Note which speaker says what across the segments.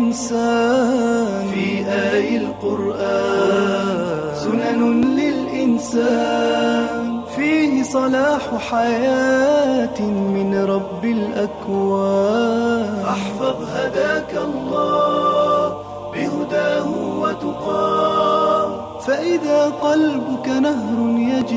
Speaker 1: للإنسان في آي القرآن، سنن للإنسان فيه صلاح حياة من رب الأكوان. فاحفظ هداك الله بهداه وتقاه، فإذا قلبك نهر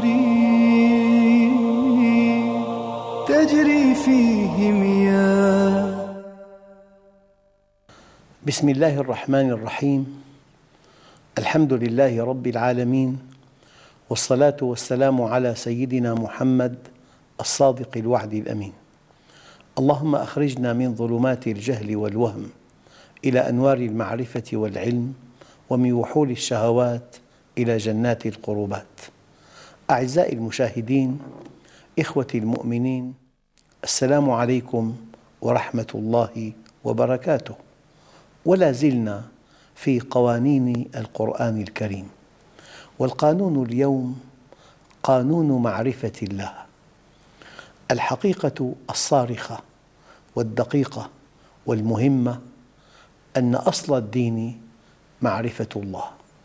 Speaker 1: تجري فيه مياه.
Speaker 2: بسم الله الرحمن الرحيم. الحمد لله رب العالمين، والصلاة والسلام على سيدنا محمد الصادق الوعد الأمين. اللهم أخرجنا من ظلمات الجهل والوهم إلى أنوار المعرفة والعلم، ومن وحول الشهوات إلى جنات القربات. أعزائي المشاهدين، إخوتي المؤمنين، السلام عليكم ورحمة الله وبركاته. ولا زلنا في قوانين القرآن الكريم، والقانون اليوم قانون معرفة الله. الحقيقة الصارخة والدقيقة والمهمة أن أصل الدين معرفة الله.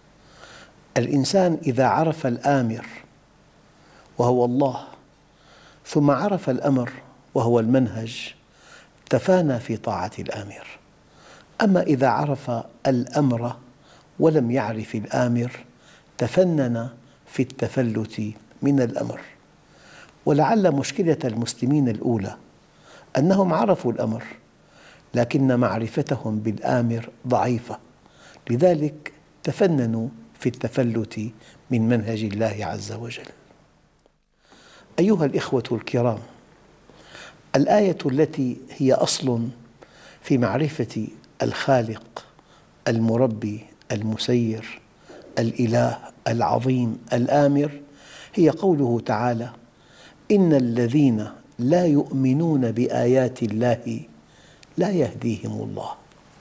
Speaker 2: الإنسان إذا عرف الآمر وهو الله، ثم عرف الأمر وهو المنهج، تفانى في طاعة الآمر. أما إذا عرف الأمر ولم يعرف الآمر، تفنن في التفلت من الأمر. ولعل مشكلة المسلمين الأولى أنهم عرفوا الأمر، لكن معرفتهم بالآمر ضعيفة، لذلك تفننوا في التفلت من منهج الله عز وجل. أيها الإخوة الكرام، الآية التي هي أصل في معرفة الخالق المربي المسير الإله العظيم الآمر هي قوله تعالى: إن الذين لا يؤمنون بآيات الله لا يهديهم الله.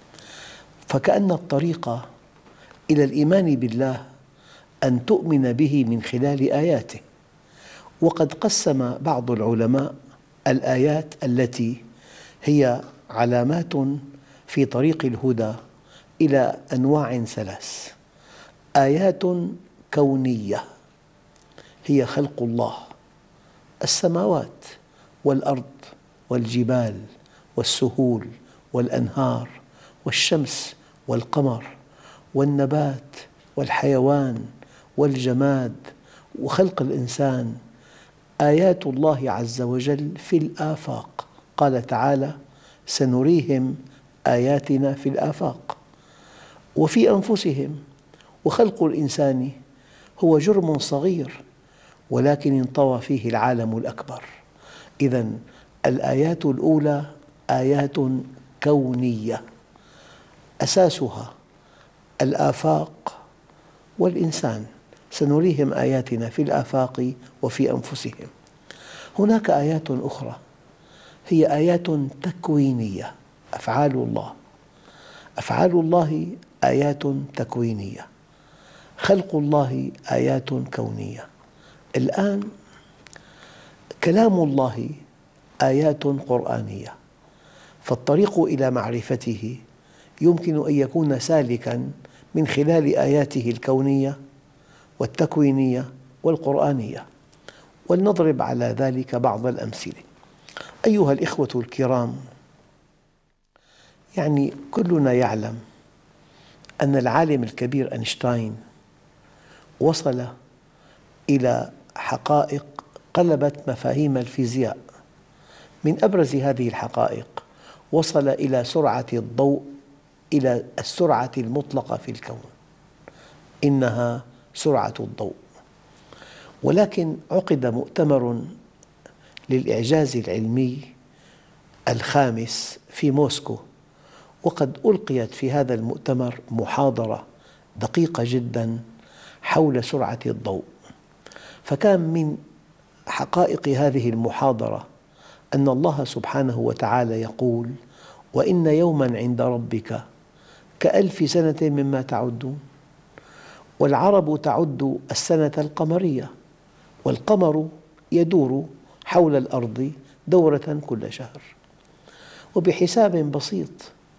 Speaker 2: فكأن الطريق إلى الإيمان بالله أن تؤمن به من خلال آياته. وقد قسم بعض العلماء الآيات التي هي علامات في طريق الهدى إلى أنواع ثلاث: آيات كونية هي خلق الله، السماوات والأرض والجبال والسهول والأنهار والشمس والقمر والنبات والحيوان والجماد وخلق الإنسان. آيات الله عز وجل في الآفاق، قال تعالى: سنريهم آياتنا في الآفاق. وفي أنفسهم، وخلق الإنسان هو جرم صغير ولكن انطوى فيه العالم الأكبر. إذن الآيات الأولى آيات كونية، أساسها الآفاق والإنسان، سنريهم آياتنا في الآفاق وفي أنفسهم. هناك آيات أخرى هي آيات تكوينية، أفعال الله. أفعال الله آيات تكوينية، خلق الله آيات كونية. الآن كلام الله آيات قرآنية، فالطريق إلى معرفته يمكن أن يكون سالكاً من خلال آياته الكونية والتكوينية والقرآنية. ولنضرب على ذلك بعض الأمثلة. أيها الإخوة الكرام، كلنا يعلم أن العالم الكبير أينشتاين وصل إلى حقائق قلبت مفاهيم الفيزياء. من أبرز هذه الحقائق وصل إلى سرعة الضوء، إلى السرعة المطلقة في الكون، إنها سرعة الضوء. ولكن عقد مؤتمر للإعجاز العلمي الخامس في موسكو، وقد ألقيت في هذا المؤتمر محاضرة دقيقة جداً حول سرعة الضوء. فكان من حقائق هذه المحاضرة أن الله سبحانه وتعالى يقول: وإن يوماً عند ربك كألف سنة مما تعدون. والعرب تعد السنة القمرية، والقمر يدور حول الأرض دورة كل شهر. وبحساب بسيط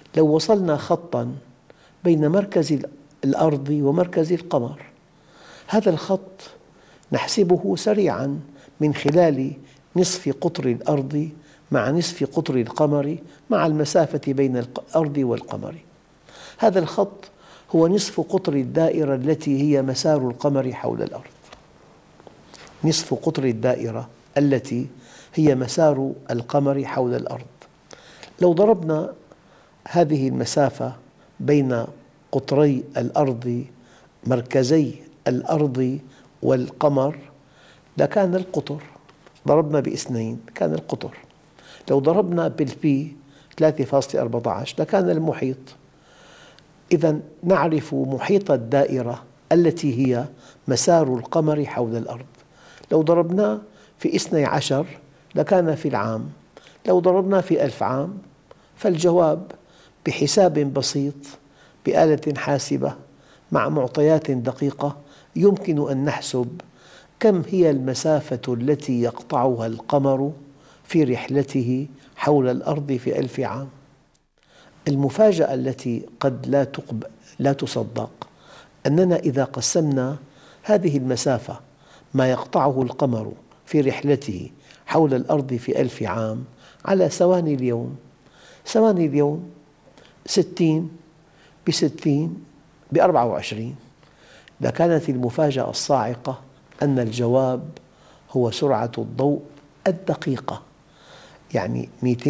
Speaker 2: لو وصلنا خطاً بين مركز الأرض ومركز القمر، هذا الخط نحسبه سريعاً من خلال نصف قطر الأرض مع نصف قطر القمر مع المسافة بين الأرض والقمر. هذا الخط هو نصف قطر الدائرة التي هي مسار القمر حول الأرض، نصف قطر الدائرة التي هي مسار القمر حول الأرض. لو ضربنا هذه المسافة بين قطري الأرض، مركزي الأرض والقمر، لكان القطر، ضربنا باثنين كان القطر. لو ضربنا بالبي 3.14 لكان المحيط. إذن نعرف محيط الدائرة التي هي مسار القمر حول الأرض. لو ضربناه في 12 لكان في العام. لو ضربناه في 1000 عام فالجواب بحساب بسيط بآلة حاسبة مع معطيات دقيقة يمكن أن نحسب كم هي المسافة التي يقطعها القمر في رحلته حول الأرض في 1000 عام. المفاجأة التي قد لا تصدق أننا إذا قسمنا هذه المسافة ما يقطعه القمر في رحلته حول الأرض في 1000 عام على ثواني اليوم، ثواني اليوم 60 ب60 ب24، لكانت المفاجأة الصاعقة أن الجواب هو سرعة الضوء الدقيقة، يعني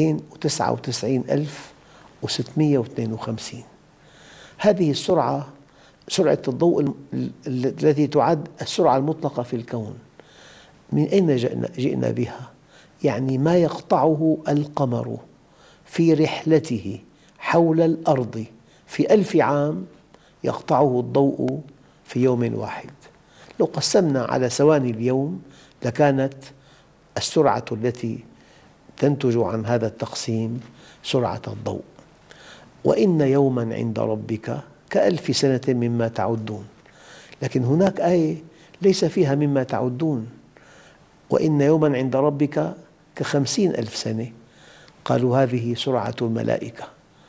Speaker 2: 299,652. هذه السرعة سرعة الضوء التي تعد السرعة المطلقة في الكون. من أين جئنا بها؟ يعني ما يقطعه القمر في رحلته حول الأرض في 1000 عام يقطعه الضوء في يوم واحد. لو قسمنا على ثواني اليوم لكانت السرعة التي تنتج عن هذا التقسيم سرعة الضوء. وإن يوماً عند ربك كألف سنة مما تعدون، لكن هناك آية ليس فيها مما تعدون، وإن يوماً عند ربك ك50,000 سنة. قالوا هذه سرعة الملائكة،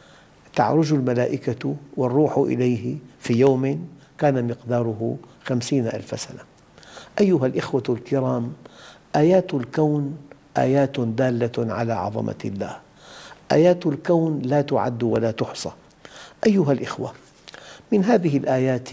Speaker 2: تعرج الملائكة والروح إليه في يوم كان مقداره 50,000 سنة. أيها الإخوة الكرام، آيات الكون آيات دالة على عظمة الله، آيات الكون لا تعد ولا تحصى. أيها الإخوة، من هذه الآيات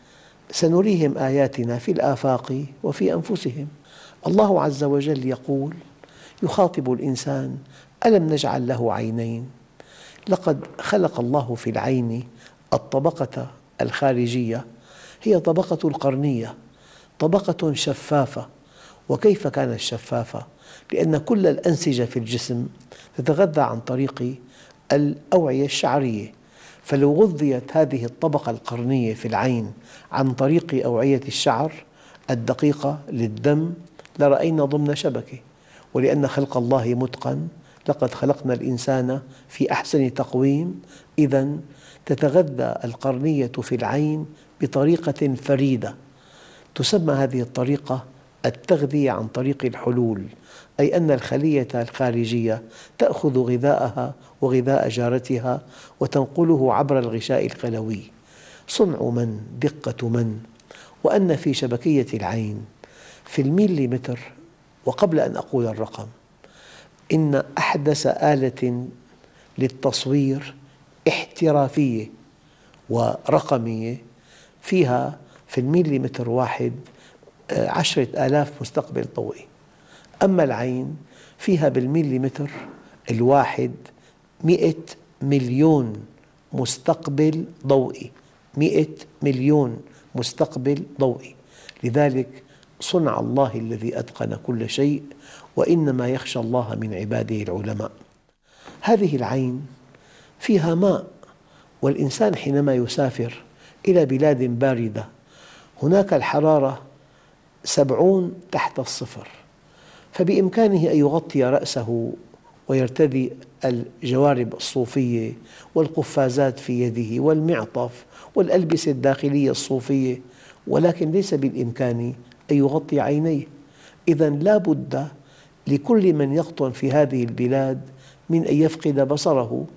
Speaker 2: سنريهم آياتنا في الآفاق وفي أنفسهم. الله عز وجل يقول، يخاطب الإنسان: ألم نجعل له عينين؟ لقد خلق الله في العين الطبقة الخارجية، هي طبقة القرنية، طبقة شفافة. وكيف كانت شفافة؟ لأن كل الأنسجة في الجسم تتغذى عن طريق الأوعية الشعرية، فلو غذيت هذه الطبقة القرنية في العين عن طريق أوعية الشعر الدقيقة للدم لرأينا ضمن شبكة. ولأن خلق الله متقن، لقد خلقنا الإنسان في أحسن تقويم. إذن تتغذى القرنية في العين بطريقة فريدة، تسمى هذه الطريقة التغذية عن طريق الحلول، أي أن الخلية الخارجية تأخذ غذاءها وغذاء جارتها وتنقله عبر الغشاء الخلوي. صنع من، دقة من. وأن في شبكية العين في الميليمتر، وقبل أن أقول الرقم، إن أحدث آلة للتصوير احترافية ورقمية فيها في الميليمتر واحد 10,000 مستقبل ضوئي. أما العين فيها بالميليمتر الواحد 100 مليون مستقبل ضوئي، 100 مليون مستقبل ضوئي. لذلك صنع الله الذي أتقن كل شيء، وإنما يخشى الله من عباده العلماء. هذه العين فيها ماء، والإنسان حينما يسافر إلى بلاد باردة هناك الحرارة 70 تحت الصفر، فبإمكانه أن يغطي رأسه ويرتدي الجوارب الصوفية والقفازات في يده والمعطف والألبسة الداخلية الصوفية، ولكن ليس بالإمكان أن يغطي عينيه. إذن لا بد لكل من يقطن في هذه البلاد من أن يفقد بصره،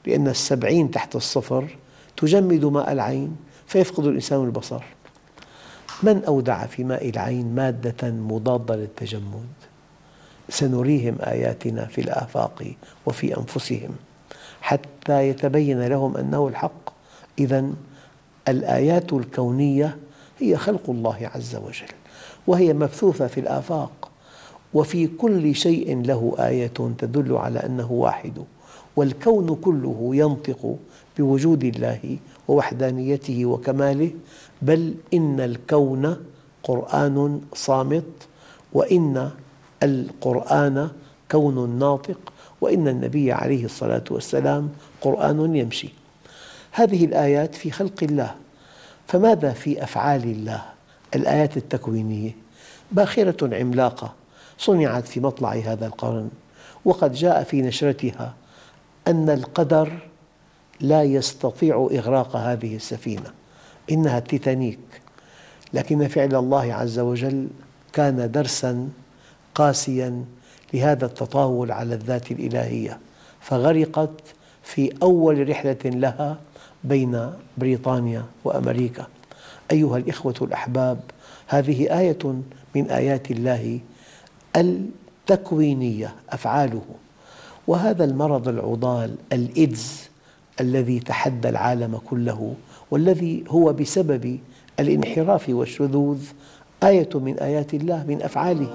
Speaker 2: لأن 70 تحت الصفر تجمد ماء العين فيفقد الإنسان البصر. من أودع في ماء العين مادة مضادة للتجمد؟ سنريهم آياتنا في الآفاق وفي أنفسهم حتى يتبين لهم أنه الحق. إذن الآيات الكونية هي خلق الله عز وجل، وهي مبثوثة في الآفاق، وفي كل شيء له آية تدل على أنه واحد، والكون كله ينطق بوجود الله ووحدانيته وكماله. بل إن الكون قرآن صامت، وإن القرآن كون ناطق، وإن النبي عليه الصلاة والسلام قرآن يمشي. هذه الآيات في خلق الله، فماذا في أفعال الله؟ الآيات التكوينية باخرة عملاقة صنعت في مطلع هذا القرن، وقد جاء في نشرتها أن القدر لا يستطيع إغراق هذه السفينة، إنها التيتانيك، لكن فعل الله عز وجل كان درساً قاسياً لهذا التطاول على الذات الإلهية، فغرقت في أول رحلة لها بين بريطانيا وأمريكا. أيها الإخوة الأحباب، هذه آية من آيات الله التكوينية، أفعاله. وهذا المرض العضال الإيدز الذي تحدى العالم كله، والذي هو بسبب الانحراف والشذوذ، آية من آيات الله، من أفعاله.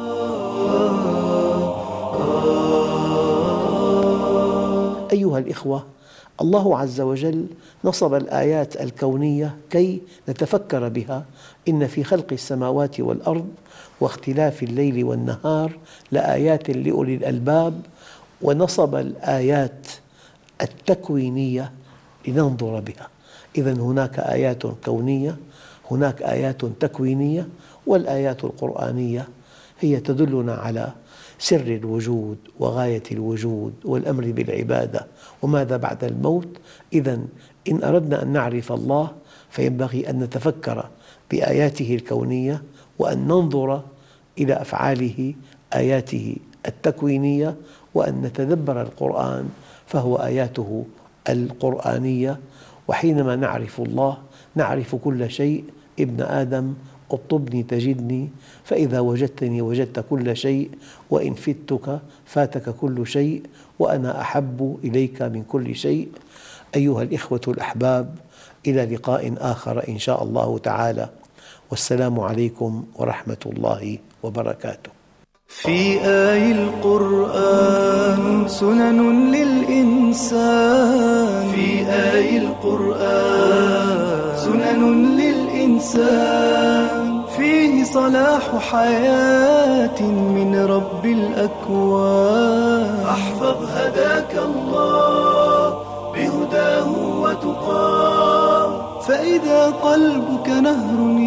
Speaker 2: أيها الإخوة، الله عز وجل نصب الآيات الكونية كي نتفكر بها. إن في خلق السماوات والأرض واختلاف الليل والنهار لآيات لأولي الألباب، ونصب الآيات التكوينية لننظر بها. إذن هناك آيات كونية، هناك آيات تكوينية، والآيات القرآنية هي تدلنا على سر الوجود وغاية الوجود والأمر بالعبادة وماذا بعد الموت. إذن إن أردنا أن نعرف الله فينبغي أن نتفكر بآياته الكونية، وأن ننظر إلى أفعاله آياته التكوينية، وأن نتدبر القرآن فهو آياته القرآنية. وحينما نعرف الله نعرف كل شيء. ابن آدم اطلبني تجدني، فإذا وجدتني وجدت كل شيء، وإن فتك فاتك كل شيء، وأنا أحب إليك من كل شيء. أيها الإخوة الأحباب، إلى لقاء آخر إن شاء الله تعالى، والسلام عليكم ورحمة الله وبركاته.
Speaker 1: في آي القرآن سنن للإنسان، في آي القرآن سنن للإنسان، فيه صلاح حياة من رب الأكوان. فاحفظ هداك الله بهداه وتقاه، فإذا قلبك نهر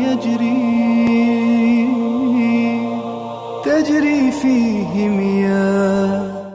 Speaker 1: تجري فيه مياه.